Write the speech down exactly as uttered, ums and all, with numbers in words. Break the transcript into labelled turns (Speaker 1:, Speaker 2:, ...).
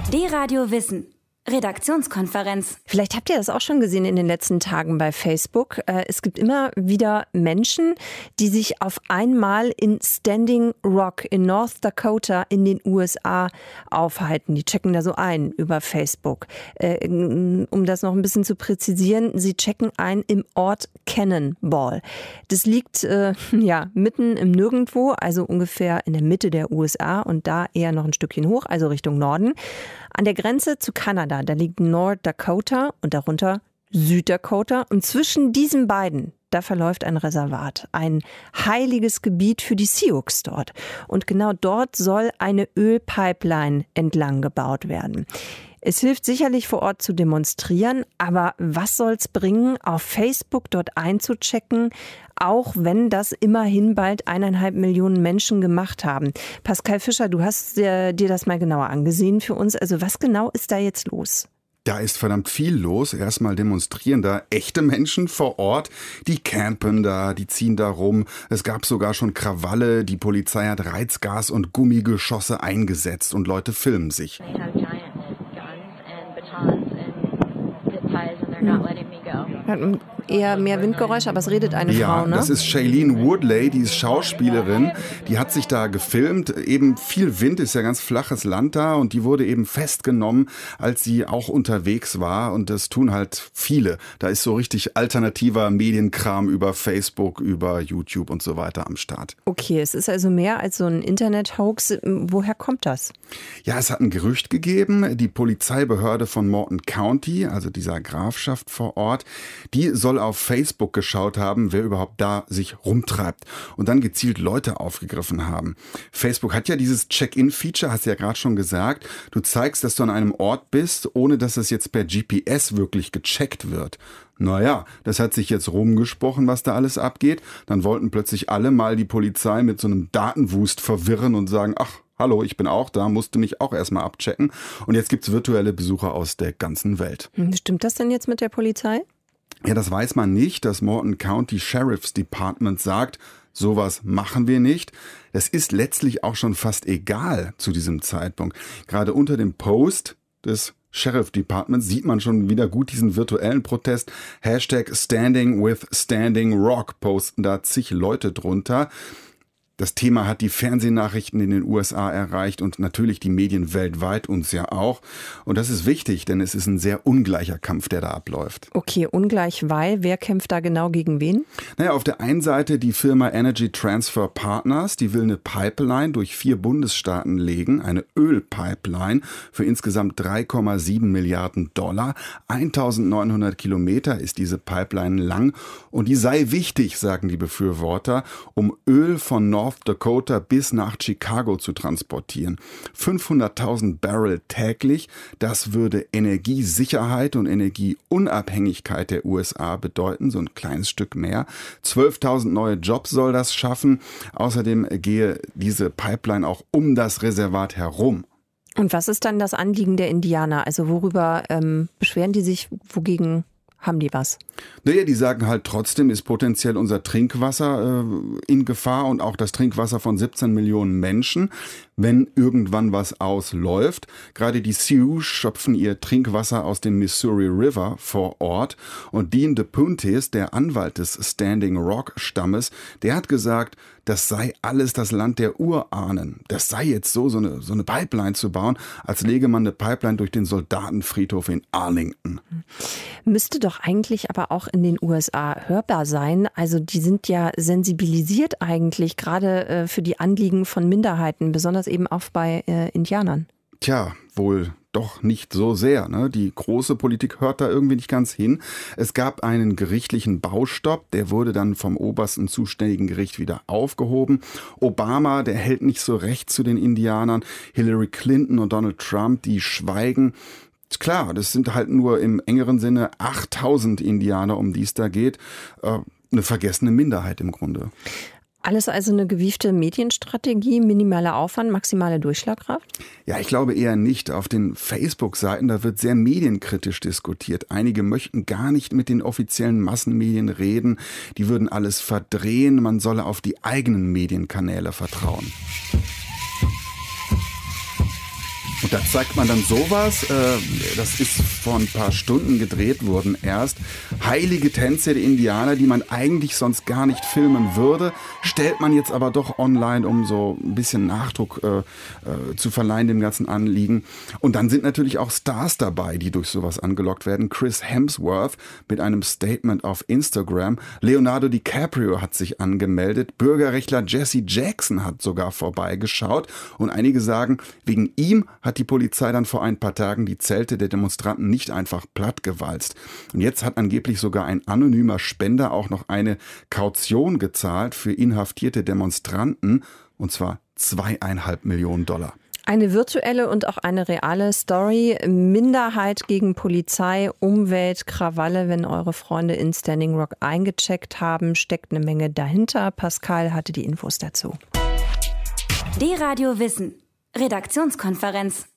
Speaker 1: D-Radio Wissen. Redaktionskonferenz.
Speaker 2: Vielleicht habt ihr das auch schon gesehen in den letzten Tagen bei Facebook. Es gibt immer wieder Menschen, die sich auf einmal in Standing Rock in North Dakota in den U S A aufhalten. Die checken da so ein über Facebook. Um das noch ein bisschen zu präzisieren, sie checken ein im Ort Cannonball. Das liegt äh, ja mitten im Nirgendwo, also ungefähr in der Mitte der U S A und da eher noch ein Stückchen hoch, also Richtung Norden. An der Grenze zu Kanada, da liegt North Dakota und darunter Süddakota. Und zwischen diesen beiden, da verläuft ein Reservat, ein heiliges Gebiet für die Sioux dort. Und genau dort soll eine Ölpipeline entlang gebaut werden. Es hilft sicherlich vor Ort zu demonstrieren, aber was soll's bringen, auf Facebook dort einzuchecken, auch wenn das immerhin bald eineinhalb Millionen Menschen gemacht haben? Pascal Fischer, du hast dir, dir das mal genauer angesehen für uns. Also was genau ist da jetzt los?
Speaker 3: Da ist verdammt viel los. Erstmal demonstrieren da echte Menschen vor Ort. Die campen da, die ziehen da rum. Es gab sogar schon Krawalle. Die Polizei hat Reizgas und Gummigeschosse eingesetzt und Leute filmen sich.
Speaker 2: Hat eher mehr Windgeräusche, aber es redet eine
Speaker 3: ja,
Speaker 2: Frau, ne?
Speaker 3: Das ist Shailene Woodley, die ist Schauspielerin. Die hat sich da gefilmt. Eben viel Wind, ist ja ganz flaches Land da. Und die wurde eben festgenommen, als sie auch unterwegs war. Und das tun halt viele. Da ist so richtig alternativer Medienkram über Facebook, über YouTube und so weiter am Start.
Speaker 2: Okay, es ist also mehr als so ein Internet-Hoax. Woher kommt das?
Speaker 3: Ja, es hat ein Gerücht gegeben. Die Polizeibehörde von Morton County, also dieser Grafschaft vor Ort, die soll auf Facebook geschaut haben, wer überhaupt da sich rumtreibt und dann gezielt Leute aufgegriffen haben. Facebook hat ja dieses Check-in-Feature, hast du ja gerade schon gesagt. Du zeigst, dass du an einem Ort bist, ohne dass es jetzt per G P S wirklich gecheckt wird. Naja, das hat sich jetzt rumgesprochen, was da alles abgeht. Dann wollten plötzlich alle mal die Polizei mit so einem Datenwust verwirren und sagen, ach, hallo, ich bin auch da, musste mich auch erstmal abchecken. Und jetzt gibt's virtuelle Besucher aus der ganzen Welt.
Speaker 2: Stimmt das denn jetzt mit der Polizei?
Speaker 3: Ja, das weiß man nicht. Das Morton County Sheriff's Department sagt, sowas machen wir nicht. Das ist letztlich auch schon fast egal zu diesem Zeitpunkt. Gerade unter dem Post des Sheriff Department sieht man schon wieder gut diesen virtuellen Protest. Hashtag Standing with Standing Rock posten da zig Leute drunter. Das Thema hat die Fernsehnachrichten in den U S A erreicht und natürlich die Medien weltweit, uns ja auch. Und das ist wichtig, denn es ist ein sehr ungleicher Kampf, der da abläuft.
Speaker 2: Okay, ungleich, weil wer kämpft da genau gegen wen?
Speaker 3: Naja, auf der einen Seite die Firma Energy Transfer Partners, die will eine Pipeline durch vier Bundesstaaten legen, eine Ölpipeline für insgesamt drei Komma sieben Milliarden Dollar. eintausendneunhundert Kilometer ist diese Pipeline lang und die sei wichtig, sagen die Befürworter, um Öl von North Dakota bis nach Chicago zu transportieren. fünfhunderttausend Barrel täglich, das würde Energiesicherheit und Energieunabhängigkeit der U S A bedeuten, so ein kleines Stück mehr. zwölftausend neue Jobs soll das schaffen. Außerdem gehe diese Pipeline auch um das Reservat herum.
Speaker 2: Und was ist dann das Anliegen der Indianer? Also worüber ähm, beschweren die sich, wogegen haben die was?
Speaker 3: Naja, die sagen halt, trotzdem ist potenziell unser Trinkwasser äh, in Gefahr und auch das Trinkwasser von siebzehn Millionen Menschen, wenn irgendwann was ausläuft. Gerade die Sioux schöpfen ihr Trinkwasser aus dem Missouri River vor Ort. Und Dean DePuntis, der Anwalt des Standing Rock Stammes, der hat gesagt, das sei alles das Land der Urahnen. Das sei jetzt so, so eine, so eine Pipeline zu bauen, als lege man eine Pipeline durch den Soldatenfriedhof in Arlington.
Speaker 2: Müsste doch eigentlich aber auch in den U S A hörbar sein. Also die sind ja sensibilisiert eigentlich, gerade äh, für die Anliegen von Minderheiten, besonders eben auch bei äh, Indianern.
Speaker 3: Tja, wohl doch nicht so sehr. Ne? Die große Politik hört da irgendwie nicht ganz hin. Es gab einen gerichtlichen Baustopp, der wurde dann vom obersten zuständigen Gericht wieder aufgehoben. Obama, der hält nicht so recht zu den Indianern. Hillary Clinton und Donald Trump, die schweigen. Klar, das sind halt nur im engeren Sinne achttausend Indianer, um die es da geht. Äh, eine vergessene Minderheit im Grunde.
Speaker 2: Alles also eine gewiefte Medienstrategie, minimaler Aufwand, maximale Durchschlagkraft?
Speaker 3: Ja, ich glaube eher nicht. Auf den Facebook-Seiten, da wird sehr medienkritisch diskutiert. Einige möchten gar nicht mit den offiziellen Massenmedien reden. Die würden alles verdrehen. Man solle auf die eigenen Medienkanäle vertrauen. Und da zeigt man dann sowas, äh, das ist vor ein paar Stunden gedreht worden erst. Heilige Tänze der Indianer, die man eigentlich sonst gar nicht filmen würde, stellt man jetzt aber doch online, um so ein bisschen Nachdruck äh, äh, zu verleihen dem ganzen Anliegen. Und dann sind natürlich auch Stars dabei, die durch sowas angelockt werden. Chris Hemsworth mit einem Statement auf Instagram. Leonardo DiCaprio hat sich angemeldet. Bürgerrechtler Jesse Jackson hat sogar vorbeigeschaut. Und einige sagen, wegen ihm hat die Polizei dann vor ein paar Tagen die Zelte der Demonstranten nicht einfach plattgewalzt. Und jetzt hat angeblich sogar ein anonymer Spender auch noch eine Kaution gezahlt für inhaftierte Demonstranten, und zwar zweieinhalb Millionen Dollar.
Speaker 2: Eine virtuelle und auch eine reale Story. Minderheit gegen Polizei, Umwelt, Krawalle. Wenn eure Freunde in Standing Rock eingecheckt haben, steckt eine Menge dahinter. Pascal hatte die Infos dazu.
Speaker 1: D-Radio Wissen. Redaktionskonferenz.